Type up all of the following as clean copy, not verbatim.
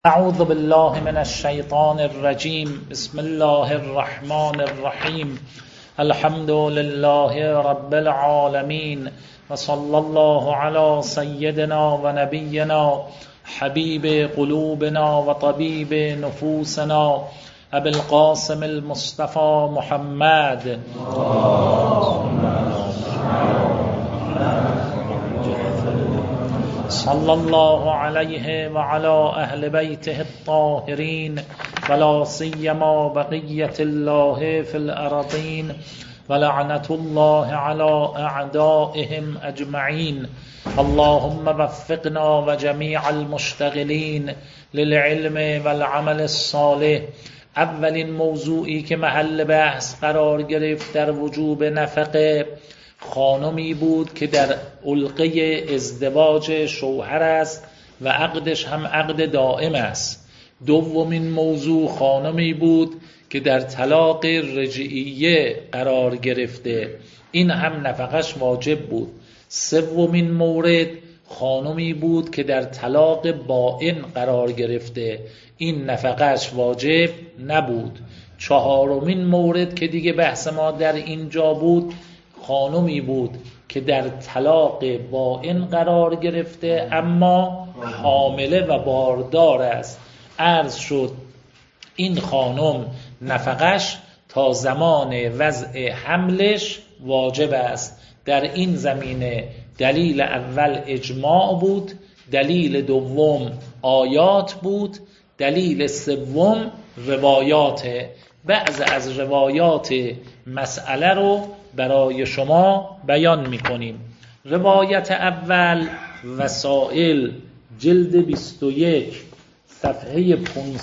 اعوذ بالله من الشیطان الرجیم. بسم الله الرحمن الرحیم. الحمد لله رب العالمین و صلی الله علی سیدنا و نبینا حبیب قلوبنا و طبیب نفوسنا ابی القاسم المصطفى محمد صلی الله علیه و علی اهل بیته الطاهرین ولا سیما بقیة الله فی الارضین ولعنة الله علی اعدائهم اجمعین. اللهم وفقنا و جمیع المشتغلین للعلم والعمل الصالح. اولین موضوعی که محل بحث قرار گرفت در وجوب نفقه خانمی بود که در علقه ازدواج شوهر است و عقدش هم عقد دائم است. دومین موضوع خانمی بود که در طلاق رجعیه قرار گرفته، این هم نفقش واجب بود. سومین مورد خانمی بود که در طلاق بائن قرار گرفته، این نفقش واجب نبود. چهارمین مورد که دیگه بحث ما در اینجا بود خانمی بود که در طلاق بائن قرار گرفته اما حامله و باردار است. عرض شد این خانم نفقش تا زمان وضع حملش واجب است. در این زمینه دلیل اول اجماع بود، دلیل دوم آیات بود، دلیل سوم روایات. بعض از روایات مسئله رو برای شما بیان میکنیم. روایت اول وسائل جلد 21 صفحه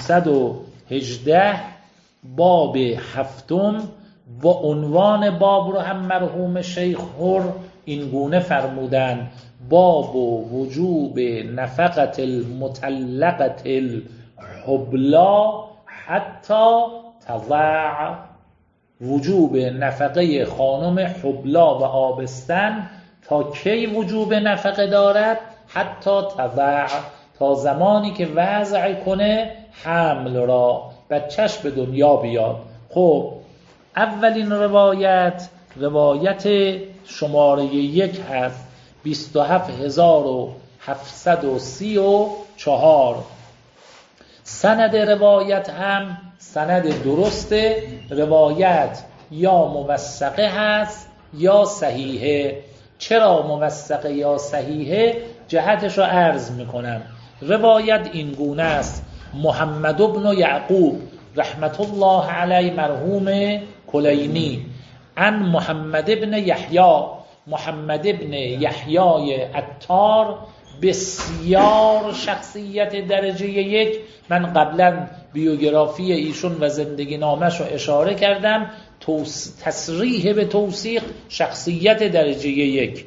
518 باب هفتم و عنوان باب رو هم مرحوم شیخ حر این گونه فرمودن: باب وجوب نفقت المطلقت الحبلا حتی تضع. وجوب نفقه خانم حبلا و آبستن تا کی وجوب نفقه دارد؟ حتی تضع، تا زمانی که وضع کنه حمل را، بچهش به دنیا بیاد. خب اولین روایت شماره 1 هست 27734. سند روایت هم سند درسته. روایت یا موثقه هست یا صحیحه. چرا موثقه یا صحیحه؟ جهتش رو عرض میکنم. روایت این گونه است: محمد بن یعقوب رحمت الله علی مرحوم کلینی عن محمد بن یحیی، محمد بن یحیی عطار، بسیار شخصیت درجه 1. من قبلا بیوگرافی ایشون و زندگی نامش رو اشاره کردم، تصریح به توثیق شخصیت درجه 1.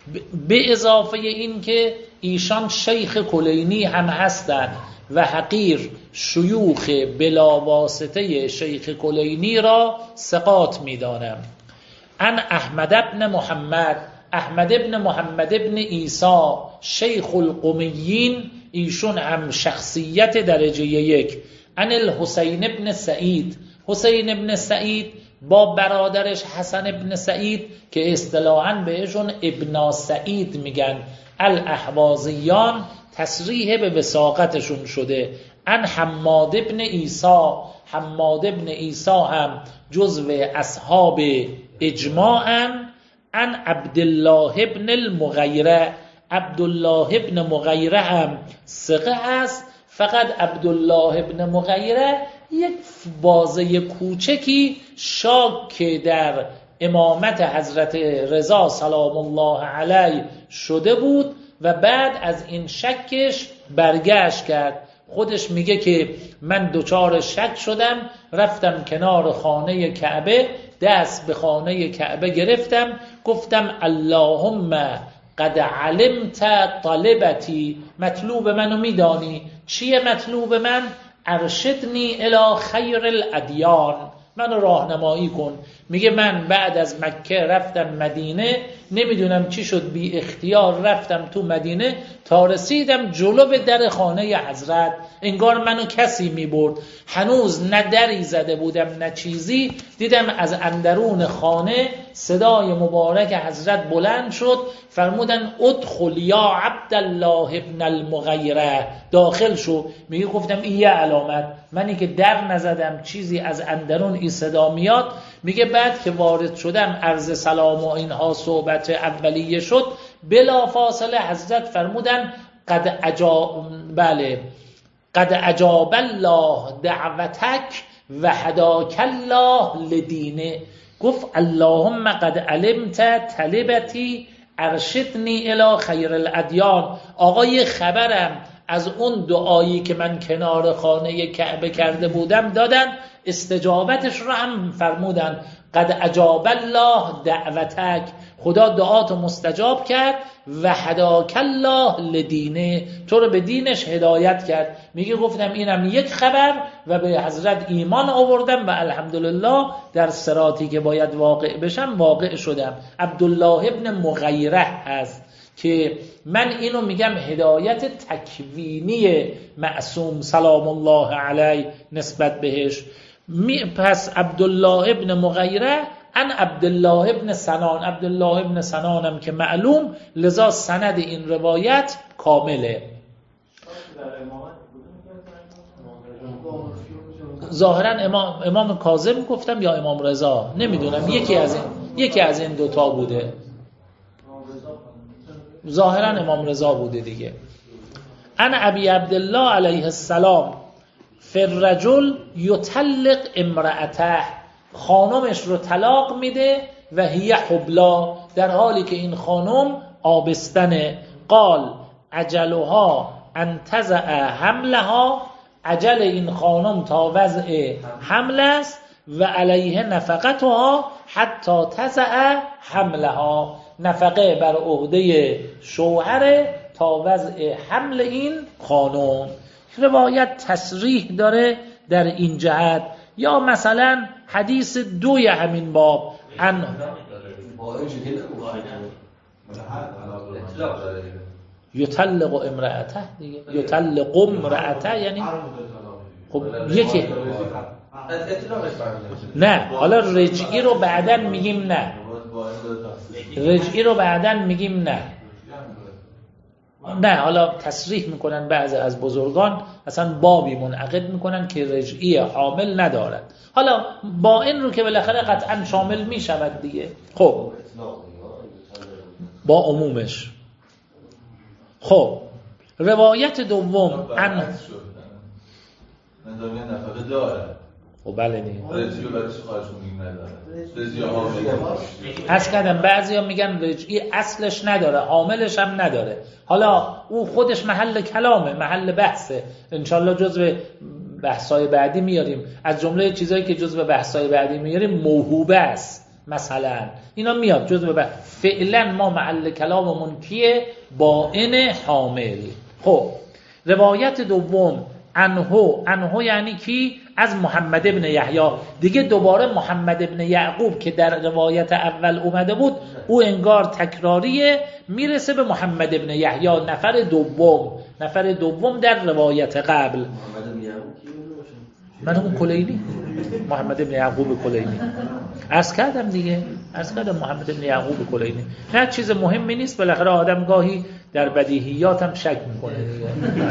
به اضافه این که ایشان شیخ کلینی هم هستند و حقیر شیوخ بلاواسطه شیخ کلینی را ثقات می‌دانم. ان احمد بن محمد، احمد بن محمد بن عیسی شیخ القمیین، ایشون هم شخصیت درجه 1. ان الحسین بن سعید، حسین بن سعید با برادرش حسن بن سعید که اصطلاحاً بهشون ابن سعید میگن، الاحوازیان تصریح به وثاقتشون شده. ان حماد بن عیسی، حماد بن عیسی هم جزو اصحاب اجماعاً. ان عبدالله بن المغیره، عبدالله بن مغیره هم ثقه است، فقط عبدالله بن مغیره یک بازه کوچکی شاک در امامت حضرت رضا سلام الله علیه شده بود و بعد از این شکش برگشت کرد. خودش میگه که من دچار شک شدم، رفتم کنار خانه کعبه، دست به خانه کعبه گرفتم، گفتم اللهم قد علمت طلبتی، مطلوب منو میدانی. چیه مطلوب من؟ ارشدنی الی خیر الادیان، منو راهنمایی کن. میگه من بعد از مکه رفتم مدینه، نمیدونم چی شد بی اختیار رفتم تو مدینه تا رسیدم جلو به در خانه حضرت، انگار منو کسی میبرد، هنوز نه دری زده بودم نه چیزی، دیدم از اندرون خانه صدای مبارک حضرت بلند شد، فرمودن ادخل یا عبدالله ابن المغیره، داخل شو. میگه گفتم این یه علامت، منی که در نزدم چیزی از اندرون این صدا میاد. میگه بعد که وارد شدم عرض سلام و اینها صحبت اولیه شد، بلا فاصله حضرت فرمودن قد اجاب الله دعوتک و هداک الله لدینه. گفت اللهم قد علمت طلبتی ارشدنی الی خیر الادیان. آقای خبرم از اون دعایی که من کنار خانه کعبه کرده بودم دادن، استجابتش رو هم فرمودن قد اجاب الله دعوتک، خدا دعاتو مستجاب کرد و هداک الله لدینه، تو رو به دینش هدایت کرد. میگه گفتم اینم یک خبر و به حضرت ایمان آوردم و الحمدلله در صراطی که باید واقع بشم واقع شدم. عبدالله ابن مغیره هست که من اینو میگم هدایت تکوینی معصوم سلام الله علیه نسبت بهش. پس عبدالله ابن مغیره ان عبدالله ابن سنان، عبدالله ابن سنانم که معلوم، لذا سند این روایت کامله. ظاهرا امام کاظم گفتم یا امام رضا نمیدونم، یکی از این دوتا بوده، ظاهرا امام رضا بوده دیگه. ان ابی عبدالله علیه السلام فررجل یطلق امرأته، خانمش رو طلاق میده و هی حبلا، در حالی که این خانم آبستنه. قال اجلها ان تضع حملها، اجل این خانم تا وضع حمل است، و علیه نفقتها حتی تضع حملها، نفقه بر عهده شوهر تا وضع حمل این خانم. روایت تصریح داره در این جهت. یا مثلا حدیث 2 همین باب ان یطلق امرأته دیگه، یطلق امرأته یعنی خب یکی نه، حالا رجعی رو بعداً میگیم نه، رجعی رو بعداً میگیم نه، حالا تصریح میکنن بعضی از بزرگان، اصلا بابی منعقد میکنن که رجعی حامل ندارد. حالا با این رو که بالاخره قطعا شامل میشود دیگه. خب با عمومش. خب روایت دوم ان نفقه داره. خب بله نیم رجعی رو برش خواهشون میگیم نداره. از کردم بعضی ها میگن رجعی اصلش نداره، عاملش هم نداره. حالا او خودش محل کلامه، محل بحثه، انشالله جزو بحثای بعدی میاریم. از جمله چیزایی که جزو بحثای بعدی میاریم موهوبه است مثلا، اینا میاد جزو بحث. فعلا ما محل کلاممون کیه؟ باین حامل. خب روایت دوم انهو یعنی کی؟ از محمد ابن یحیی. دیگه دوباره محمد ابن یعقوب که در روایت اول اومده بود، او انگار تکراریه، میرسه به محمد ابن یحیی، نفر دوم در روایت قبل. من اون کلینی، محمد ابن یعقوب کلینی عرض کردم دیگه، محمد ابن یعقوب کلینی. نه چیز مهمی نیست، بالاخره آدم گاهی در بدیهیات هم شک میکنه دیگه.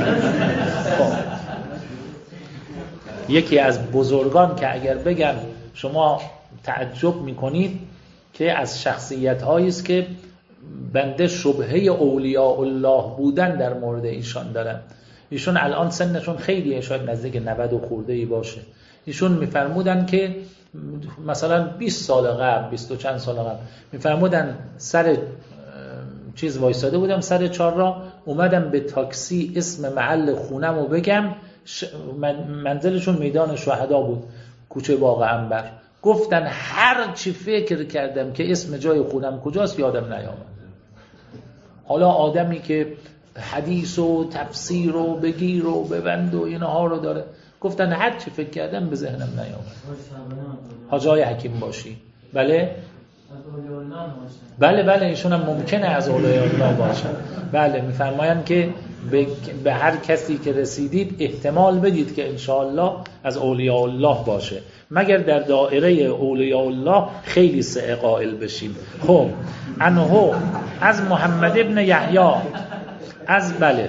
یکی از بزرگان که اگر بگم شما تعجب میکنید، که از شخصیت هایی است که بنده شبهه اولیاء الله بودن در مورد ایشان دارم. ایشون الان سنشون خیلیه، شاید نزدیک 90 و خورده‌ای باشه. ایشون میفرمودن که مثلا 20 سال قبل، 20 و چند سال قبل، میفرمودن سر چیز وایساده بودم سر چهارراه، اومدم به تاکسی اسم محل خونم رو بگم، منزلشون میدان شهدا بود، کوچه باغ عنبر. گفتن هر چی فکر کردم که اسم جای خونم کجاست یادم نیامد. حالا آدمی که حدیث و تفسیر و بگیر و ببند و اینها رو داره، گفتن هر چی فکر کردم به ذهنم نیامد. حاجای حکیم باشی. بله بله ایشون هم ممکنه از اولیاء الله باشن. بله میفرمایند که به هر کسی که رسیدید احتمال بدید که انشاءالله از اولیاء الله باشه، مگر در دایره اولیاء الله خیلی سعی قائل بشیم. خب عنه از محمد ابن یحیی از بله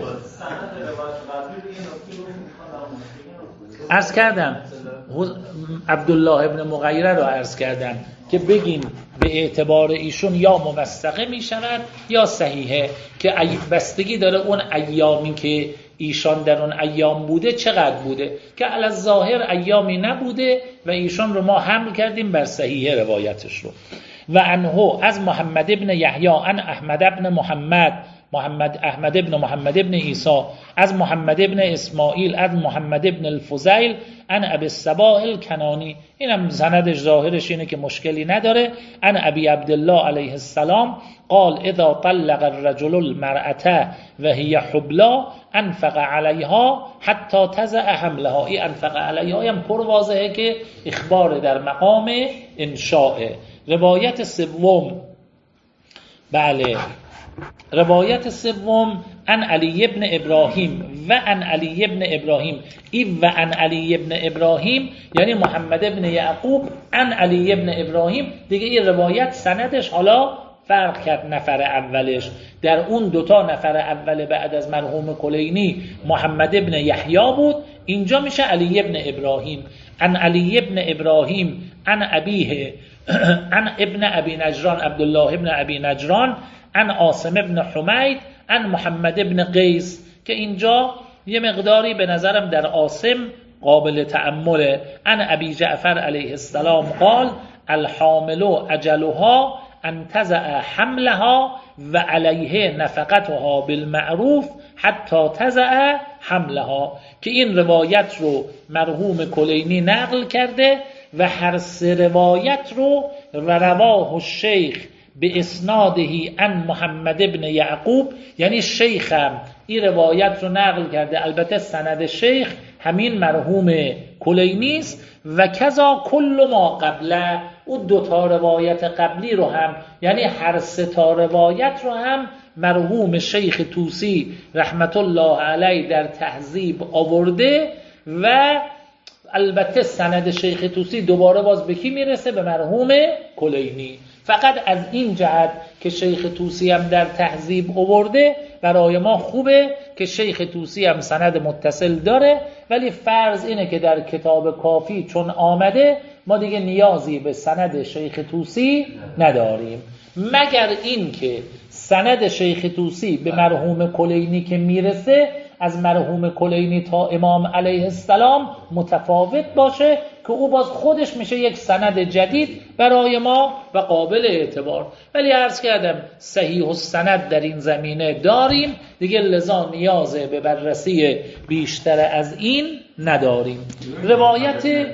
عرض کردم عبدالله ابن مغیره رو عرض کردم که بگین به اعتبار ایشون یا موثقه می شود یا صحیحه، که بستگی داره اون ایامی که ایشان در اون ایام بوده چقدر بوده، که علی الظاهر ایامی نبوده و ایشان رو ما حمل کردیم بر صحیحه روایتش رو. و عنه از محمد ابن یحیی عن احمد ابن احمد ابن محمد ابن عیسی از محمد ابن اسماعیل از محمد ابن الفضیل عن ابی الصباح الکنانی، اینم سندش ظاهرش اینه که مشکلی نداره. عن ابی عبدالله علیه السلام قال اذا طلق الرجل المرأة وهي حبلا انفق علیها حتی تضع حملها. این انفق علیها هم پر واضحه که اخبار در مقام انشاء. روایت سوم بله روایت سوم عن علی ابن ابراهیم و عن علی ابن ابراهیم ای و عن علی ابن ابراهیم یعنی محمد ابن یعقوب عن علی ابن ابراهیم دیگه. این روایت سندش حالا فرق کرد، نفر اولش در اون دوتا نفر اول بعد از مرحوم کلینی محمد ابن یحیی بود، اینجا میشه علی ابن ابراهیم. عن علی ابن ابراهیم عن ابیه عن ابن ابی نجران عبدالله ابن ابی نجران عن عاصم ابن حمید عن محمد ابن قیس، که اینجا یه مقداری به نظرم در عاصم قابل تأمله. عن ابی جعفر علیه السلام قال الحامل اجلها ان تضع حملها و علیه نفقتها بالمعروف حتی تضع حملها، که این روایت رو مرحوم کلینی نقل کرده و هر سه روایت رو رواه الشیخ به اسنادهی عن محمد ابن یعقوب، یعنی شیخم این روایت رو نقل کرده، البته سند شیخ همین مرحوم کلینی است. و کذا کل ما قبله، اون دوتا روایت قبلی رو هم یعنی هر سه تا روایت رو هم مرحوم شیخ طوسی رحمت الله علیه در تهذیب آورده. و البته سند شیخ طوسی دوباره باز به کی میرسه؟ به مرحوم کلینی. فقط از این جهت که شیخ طوسی هم در تهذیب آورده برای ما خوبه که شیخ طوسی هم سند متصل داره، ولی فرض اینه که در کتاب کافی چون آمده ما دیگه نیازی به سند شیخ طوسی نداریم، مگر این که سند شیخ طوسی به مرحوم کلینی که میرسه از مرحوم کلینی تا امام علیه السلام متفاوت باشه، که او باز خودش میشه یک سند جدید برای ما و قابل اعتبار. ولی عرض کردم صحیح السند در این زمینه داریم دیگه، لذا نیاز به بررسی بیشتر از این نداریم. روایت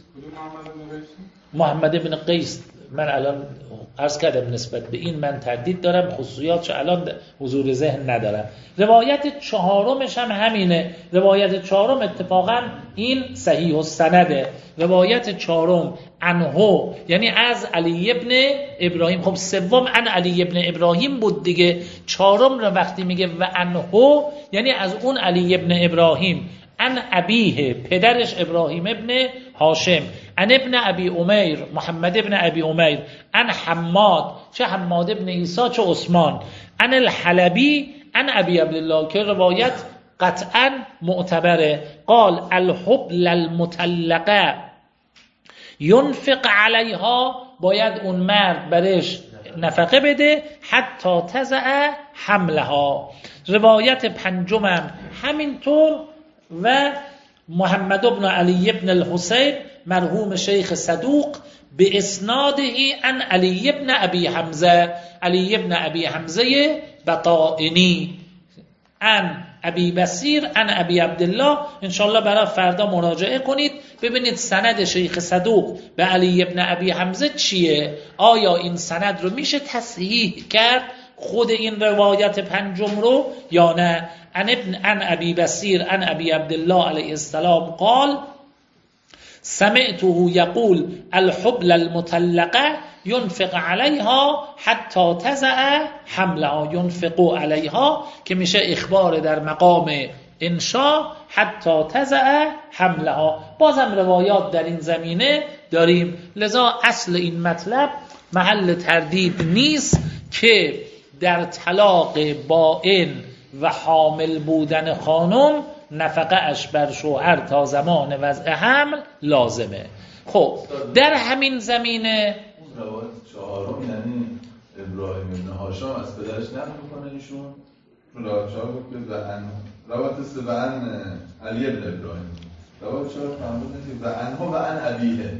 محمد بن قیس من الان عرض کردم نسبت به این من تردید دارم، خصوصیاتش الان حضور ذهن ندارم. روایت چهارمش هم همینه. روایت چهارم اتفاقا این صحیح السنده. روایت چهارم عنه یعنی از علی ابن ابراهیم. خب سوم عن علی ابن ابراهیم بود دیگه، چهارم رو وقتی میگه و عنه یعنی از اون علی ابن ابراهیم. عن ابیه پدرش ابراهیم ابن هاشم. عن ابن ابی امیر محمد ابن ابی امیر. عن حماد چه حماد ابن عیسی چه عثمان. عن الحلبی عن ابی عبدالله که روایت قطعا معتبره. قال الحبل المطلقه ينفق علیها، باید اون مرد برش نفقه بده حتی تضع حملها. روایت پنجمم همینطور. و محمد ابن علی ابن الحسین مرحوم شیخ صدوق به اسنادهی عن علی ابن ابی حمزه، علی ابن ابی حمزه بطائنی عن ابی بصیر عن ابی عبدالله. انشاءالله برای فردا مراجعه کنید ببینید سند شیخ صدوق به علی ابن ابی حمزه چیه، آیا این سند رو میشه تصحیح کرد خود این روایت پنجم رو یا نه. عن ابی بصیر عن ابی عبدالله علیه السلام قال سمعته یقول الحبل المطلقه ینفق علیها حتی تضع حملها، ینفقوا علیها که میشه اخبار در مقام انشا، حتی تضع حملها. بازم روایات در این زمینه داریم، لذا اصل این مطلب محل تردید نیست که در طلاق بائن و حامل بودن خانم نفقه اش بر شوهر تا زمان وضع حمل لازمه. خب در همین زمینه روایت چهارم یعنی ابراهیم ابن هاشم از پدرش نقل میکنه ایشون، چون روایت چهار گفت که روایت سه و عن علی ابن ابراهیم، روایت چهار فرموده که و عنه و عن ابیه،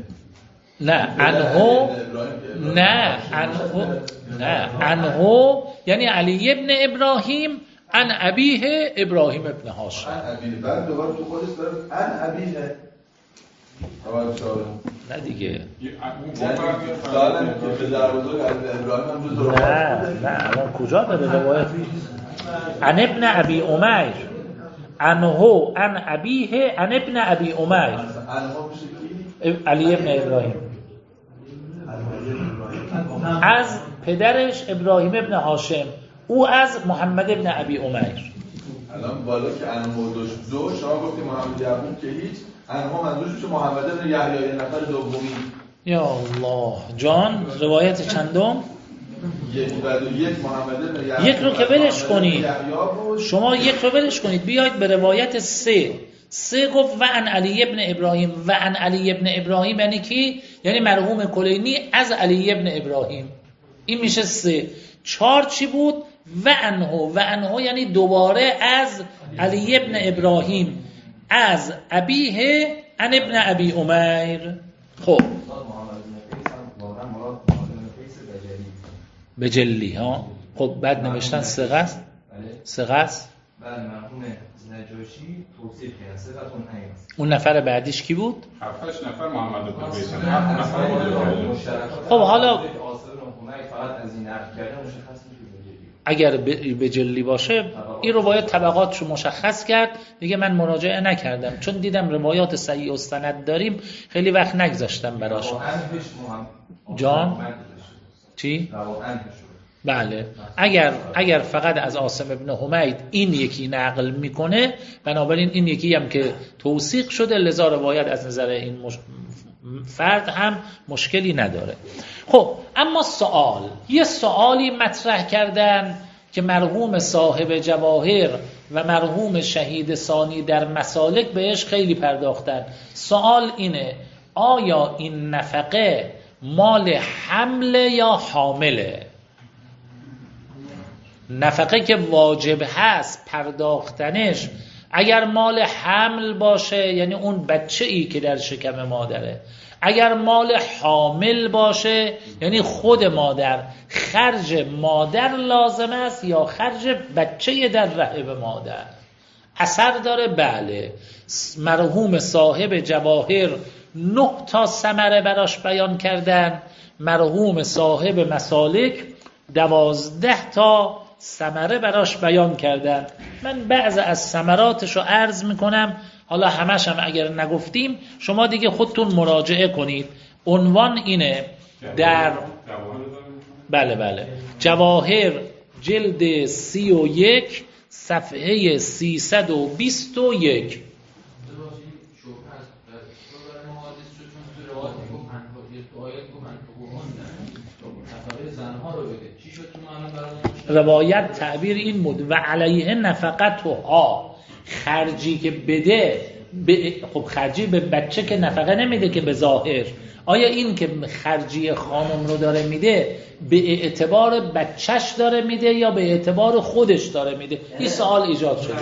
عنه یعنی علی ابن ابراهیم، عن ابیه ابراهیم ابن هاشم. عن ابیه بعد دوباره تو خودش داره عن ابیه. نه دیگه دارن که پدر بزرگ ابراهیم هم جز نه الان کجا داره روایت؟ عن ابن ابی امیر، عنه عن ابیه عن ابن ابی امیر، علی ابن ابراهیم از پدرش ابراهیم ابن هاشم، او از محمد ابن ابی امیر. الان بالا که عنه دو شما گفتید محمد یعقوب که هیچ، عنه منظورش میشه محمد ابن یحیی نفر دومی. یا الله جان روایت چندم؟ یک محمد ابن یحیی، یک رو که ولش کنید، شما یک رو ولش کنید بیاید به روایت سه گفت و عن علی ابن ابراهیم، و عن علی ابن ابراهیم یعنی کی؟ یعنی مرحوم کلینی از علی ابن ابراهیم، این میشه سه. چهار چی بود؟ و عنه یعنی دوباره از علی ابن ابراهیم از ابیه عن ابن ابی امیر. خب بجلی ها. خب بعد نوشتن سقه است، بعد مرحوم نجاشی توصیف کردن صفتون هست. اون نفر بعدیش کی بود؟ 7 نفر محمد بن بیسن. خب حالا فقط از این نقل کردن مشخص میشه اگر بجلی باشه این روایت طبقاتشو مشخص کرد دیگه. من مراجعه نکردم چون دیدم روایات صحیح السند داریم، خیلی وقت نگذاشتم براش. جان چی؟ بله اگر فقط از عاصم ابن حمید این یکی نقل میکنه، بنابراین این یکی هم که توثیق شده، لذا روایت از نظر این فرد هم مشکلی نداره. خب اما یه سوالی مطرح کردن که مرحوم صاحب جواهر و مرحوم شهید ثانی در مسالک بهش خیلی پرداختن. سوال اینه آیا این نفقه مال حمله یا حامله؟ نفقه که واجب هست پرداختنش اگر مال حمل باشه یعنی اون بچه‌ای که در شکم مادره، اگر مال حامل باشه یعنی خود مادر، خرج مادر لازم است یا خرج بچه در رحم مادر اثر داره؟ بله. مرحوم صاحب جواهر 9 تا ثمره براش بیان کردن، مرحوم صاحب مسالک 12 تا ثمره براش بیان کردن. من بعض از ثمراتش رو عرض میکنم، حالا همش هم اگر نگفتیم شما دیگه خودتون مراجعه کنید. عنوان اینه در بله جواهر جلد 31 صفحه 321. روایت تعبیر این بود و علیه نفقتها، خرجی که بده خب خرجی به بچه که نفقه نمیده که به ظاهر. آیا این که خرجی خانم رو داره میده به اعتبار بچهش داره میده یا به اعتبار خودش داره میده؟ این سوال ایجاد شده. تو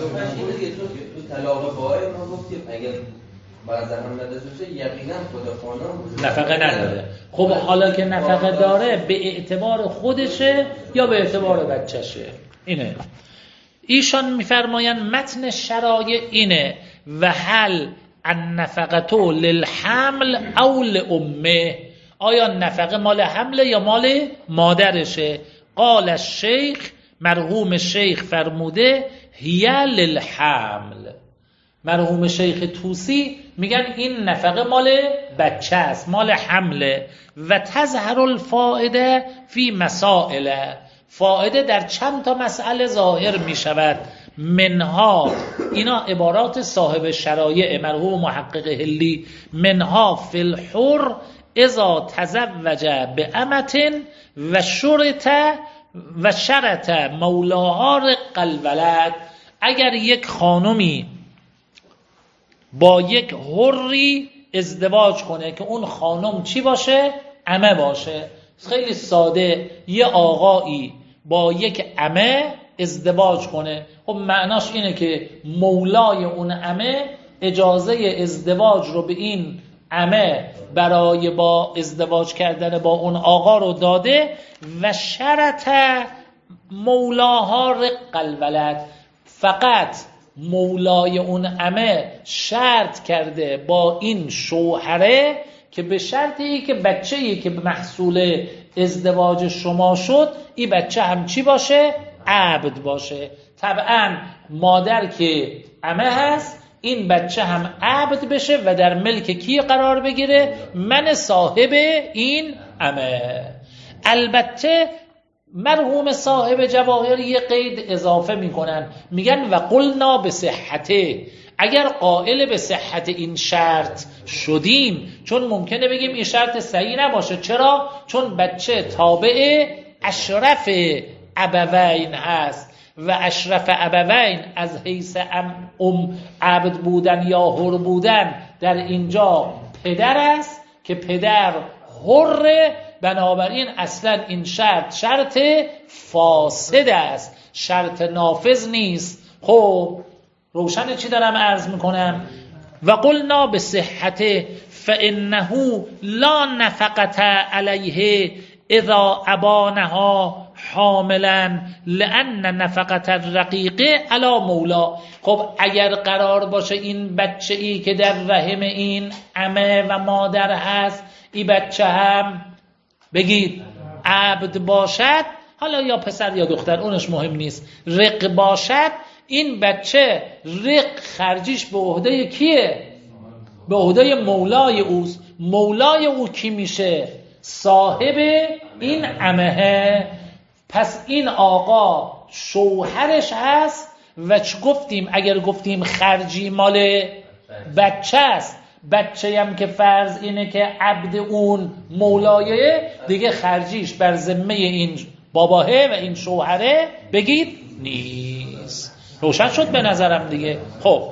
طلاق باید ما گفتیم اگر بعضا هم نداشته یقینا خدا خانم نفقه نداره. خب حالا که نفقه داره به اعتبار خودشه یا به اعتبار بچهشه؟ اینه. ایشان میفرماین متن شرایع اینه و هل النفقه للحمل او لامه، آیا نفقه مال حمله یا مال مادرشه؟ قال الشیخ، مرحوم شیخ فرموده هی للحمل، مرحوم شیخ طوسی میگن این نفقه مال بچه است، مال حمله. و تظهر الفائده فی مسائل، فائده در چند تا مسئله ظاهر میشود. منها، اینا عبارات صاحب شرایع مرحوم محقق هلی، منها فی الحر اذا تزوج بامة و شرط مولاها رق الولد. اگر یک خانمی با یک حری ازدواج کنه که اون خانم چی باشه؟ عمه باشه. خیلی ساده، یه آقایی با یک عمه ازدواج کنه، خب معناش اینه که مولای اون عمه اجازه ازدواج رو به این عمه برای با ازدواج کردن با اون آقا رو داده. و شرط مولاها رق الولد، فقط مولای اون عمه شرط کرده با این شوهره که به شرطی که بچه‌ای که محصول ازدواج شما شد این بچه هم چی باشه؟ عبد باشه. طبعا مادر که عمه هست این بچه هم عبد بشه و در ملک کی قرار بگیره؟ من صاحب این عمه. البته مرحوم صاحب جواهر یه قید اضافه میکنن، میگن و قلنا به صحته، اگر قائل به صحت این شرط شدیم، چون ممکنه بگیم این شرط صحیح نباشه. چرا؟ چون بچه تابع اشرف ابوین هست و اشرف ابوین از حیث عبد بودن یا حر بودن در اینجا پدر است که پدر حر، بنابراین اصلا این شرط فاسد است، شرط نافذ نیست. خب روشن چی دارم عرض میکنم؟ و قلنا به صحت فانه لا نفقت علیه اذا ابانها حاملا لان نفقت الرقیقه علی مولا. خب اگر قرار باشه این بچه ای که در رحم این عمه و مادر هست این بچه هم بگید عبد باشد، حالا یا پسر یا دختر اونش مهم نیست، رق باشد، این بچه رق خرجیش به عهده کیه؟ به عهده مولای اوست. مولای او کی میشه؟ صاحب این عمه. پس این آقا شوهرش هست و چه گفتیم؟ اگر گفتیم خرجی مال بچه است، بچه هم که فرض اینه که عبد اون مولایه، دیگه خرجیش بر ذمه این باباهه و این شوهره بگید نیست. روشن شد به نظرم دیگه. خب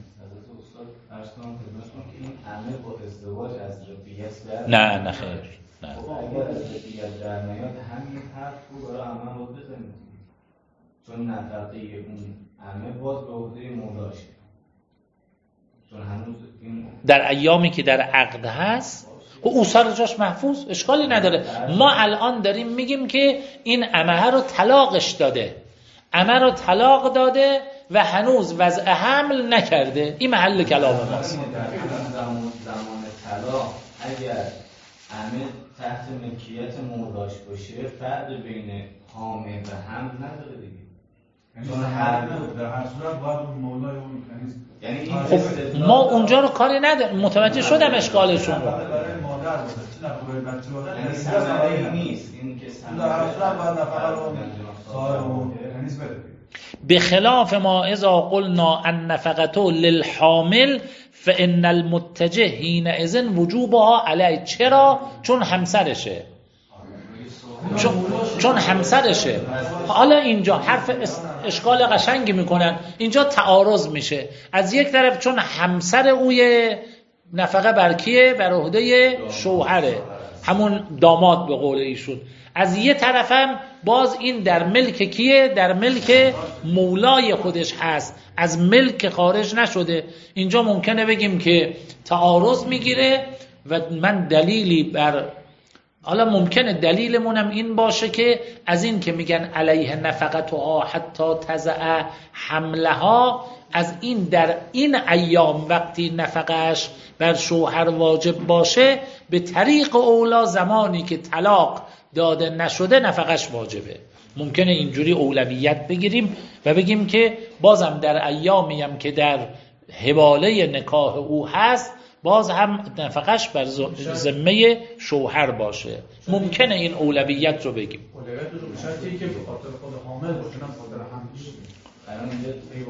نه خیر، نه. اگر از رفیقیت در نیاد همین حرف رو برای عمه رو بزنید، چون نفقه اون عمه باز به عهده مولاشه، چون هنوز این در ایامی که در عقد هست او سر جاش محفوظ، اشکالی نداره. ما الان داریم میگیم که این عمه رو طلاقش داده، عمه رو طلاق داده و هنوز وضع حمل نکرده، این محل کلام ماست. زمان طلاق اگر عمه تحت ملکیت مولاش باشه، فرق بین حامل و حمل نداره دیگه، چون هر دو در هر صورت باید اون مولای اون یعنی این خب ما اونجا رو کاری نداریم. متوجه شدم اشکالشون رو. برای مادر باشه، چه نفقه بچه باشه، یعنی سمره نیست این که در هر صورت باید نفقه رو صاحب اون تنیس بده. به خلاف ما اذا قلنا النفقه للحامل فان المتجه حینئذ وجوبها علیه. چرا؟ چون همسرشه، چون همسرشه. حالا اینجا حرف اشکال قشنگی میکنن، اینجا تعارض میشه. از یک طرف چون همسر اوی نفقه بر کیه؟ بر عهده شوهره، همون داماد به قول ایشون. از یه طرفم باز این در ملک کیه؟ در ملک مولای خودش هست، از ملک خارج نشده. اینجا ممکنه بگیم که تعارض میگیره و من دلیلی بر، حالا ممکنه دلیلمونم این باشه که از این که میگن علیه نفقتها حتی تضع حملها، از این در این ایام وقتی نفقش بر شوهر واجب باشه، به طریق اولا زمانی که طلاق داده نشده نفقش واجبه. ممکنه اینجوری اولویت بگیریم و بگیم که بازم در ایامی هم که در حواله نکاح او هست باز هم نفقش بر ذمه شوهر باشه. ممکنه این اولویت رو بگیم. اولویت رو به شرطی که به خاطر خود حامل باشه، نه به خاطر حملش. الان اینجا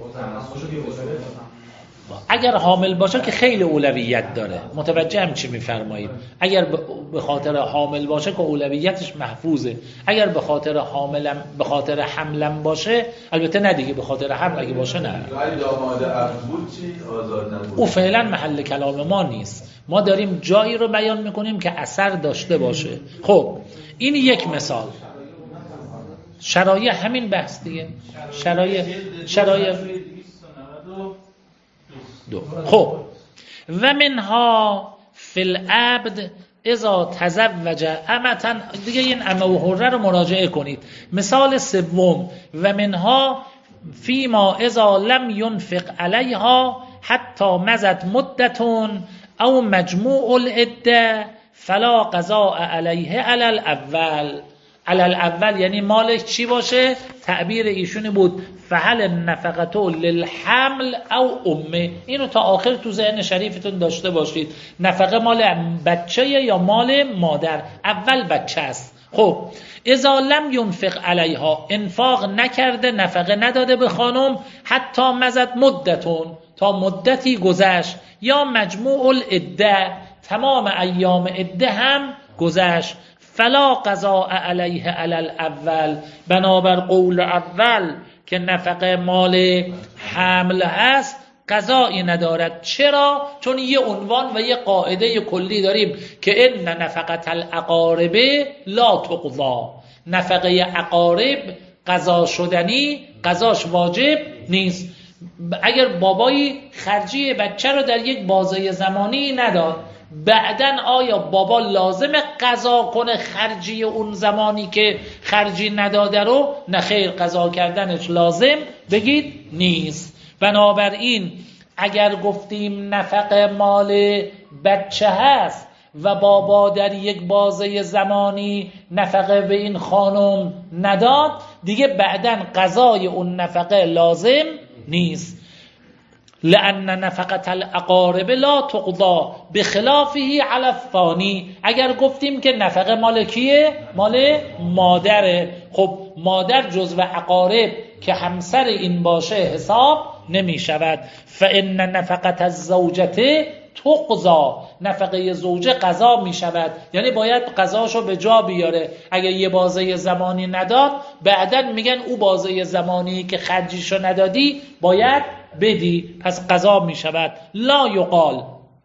اگر حامل باشه که خیلی اولویت داره. متوجه هم چی میفرمایید؟ اگر به خاطر حامل باشه که اولویتش محفوظه. اگر به خاطر حملم باشه، البته نه دیگه، به خاطر حمل اگه باشه نه. ولی داماد عقد بود چی؟ آزاد نبود. او فعلا محل کلام ما نیست. ما داریم جایی رو بیان میکنیم که اثر داشته باشه. خب این یک مثال. شرایع همین بحث دیگه. شرایع دو. خب و منها فی العبد اذا تزوج امتا، دیگه این امه و حره رو مراجعه کنید. مثال سوم و منها فیما اذا لم ینفق علیها حتی مضت مدتون او مجموع العده فلا قضاء علیه علی الاول. علی الاول یعنی مالش چی باشه؟ تعبیر ایشونی بود فهل نفقتو للحمل او امه. اینو تا آخر تو ذهن شریفتون داشته باشید. نفقه مال بچه یا مال مادر؟ اول بچه است. خب اذا لم ینفق علیها، انفاق نکرده، نفقه نداده به خانم، حتی مضت مدتون، تا مدتی گذشت، یا مجموع العده، تمام ایام عده هم گذشت، فلا قضاء علیه علی الاول، بنابر قول اول که نفقه مال حمل هست قضایی ندارد. چرا؟ چون یه عنوان و یه قاعده کلی داریم که ان نفقه الاقارب لا تقضا، نفقه اقارب قضا شدنی، قضاش واجب نیست. اگر بابایی خرجی بچه رو در یک بازه زمانی نداد، بعدن آیا بابا لازم قضا کنه خرجی اون زمانی که خرجی نداده رو؟ نه خیر، قضا کردنش لازم بگید نیست. بنابراین اگر گفتیم نفقه مال بچه هست و بابا در یک بازه زمانی نفقه به این خانم نداد، دیگه بعدن قضای اون نفقه لازم نیست. لأن نفقة الاقارب لا تقضى بخلافه علی الثانی. اگر گفتیم که نفقه مال کیه؟ مال مادره، خب مادر جزو اقارب که همسر این باشه حساب نمی شود. فإن نفقة الزوجة تقضى، نفقه زوجه قضا می شود، یعنی باید قضاشو به جا بیاره. اگر یه بازه زمانی نداد، بعدن میگن او بازه زمانی که خرجیشو ندادی باید بدی، پس قضا می شود. لا یقال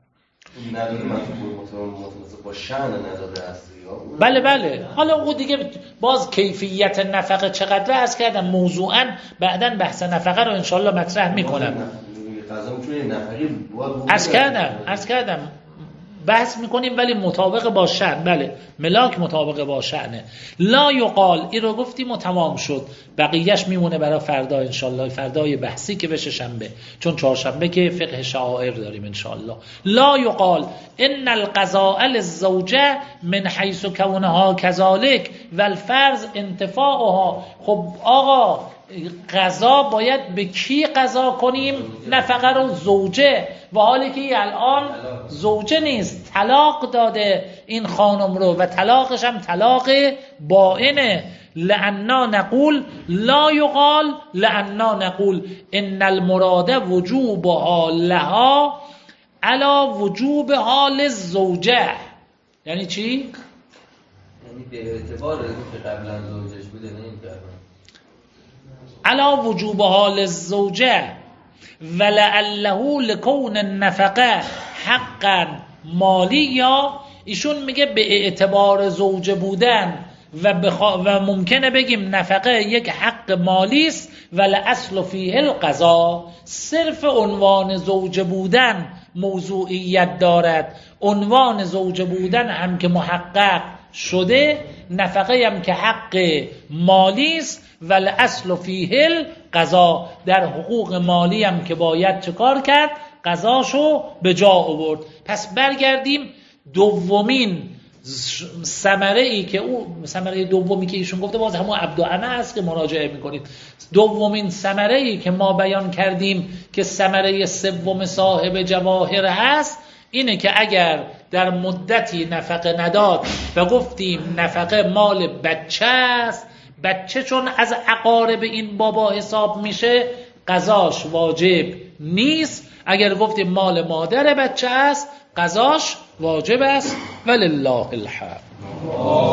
نداده متناسب با شأن نداده هستی. بله حالا او دیگه باز کیفیت نفقه چقدر عرض کردم، موضوعا بعداً بحث نفقه رو انشالله مطرح میکنم. عرض کردم بحث میکنیم ولی مطابق با شأن. بله ملاک مطابق با شأنه. لا یقال، این رو گفتیم و تمام شد، بقیهش میمونه برای فردا انشالله، فردای بحثی که بشه شنبه، چون چهارشنبه که فقه شعائر داریم انشالله. لا یقال ان القضاء للزوجه من حیث کونها کذالک و الفرض انتفاعها. خب آقا قضا باید به کی قضا کنیم؟ نفقه رو زوجه، و حالی که الان زوجه نیست، طلاق داده این خانم رو و طلاقش هم طلاق بائنه. لأننا نقول لا یقال، لأننا نقول ان المراد وجوبها لها علی وجوبها للزوجه. یعنی چی؟ یعنی به اعتبار که قبلا زوجش بوده، نه این علی وجوبها للزوجه ولعله لکون النفقه حقا مالی. یا ایشون میگه به اعتبار زوجه بودن و ممکنه بگیم نفقه یک حق مالی است، ولی اصل فیه القضا. صرف عنوان زوجه بودن موضوعیت دارد، عنوان زوجه بودن هم که محقق شده، نفقه هم که حق مالی است، ولی اصل فیه القضا. در حقوق مالی هم که باید چه کار کرد؟ قضاشو به جا آورد. پس برگردیم دومین ثمره ای که او ثمره دومی که ایشون گفته باز همون عبدالعمه است که مراجعه میکنید. دومین ثمره ای که ما بیان کردیم که ثمره سوم صاحب جواهر هست اینه که اگر در مدتی نفقه نداد و گفتیم نفقه مال بچه است، بچه چون از اقارب این بابا حساب میشه قضاش واجب نیست. اگر گفتیم مال مادر بچه است قضاش واجب است. ولله الحمد.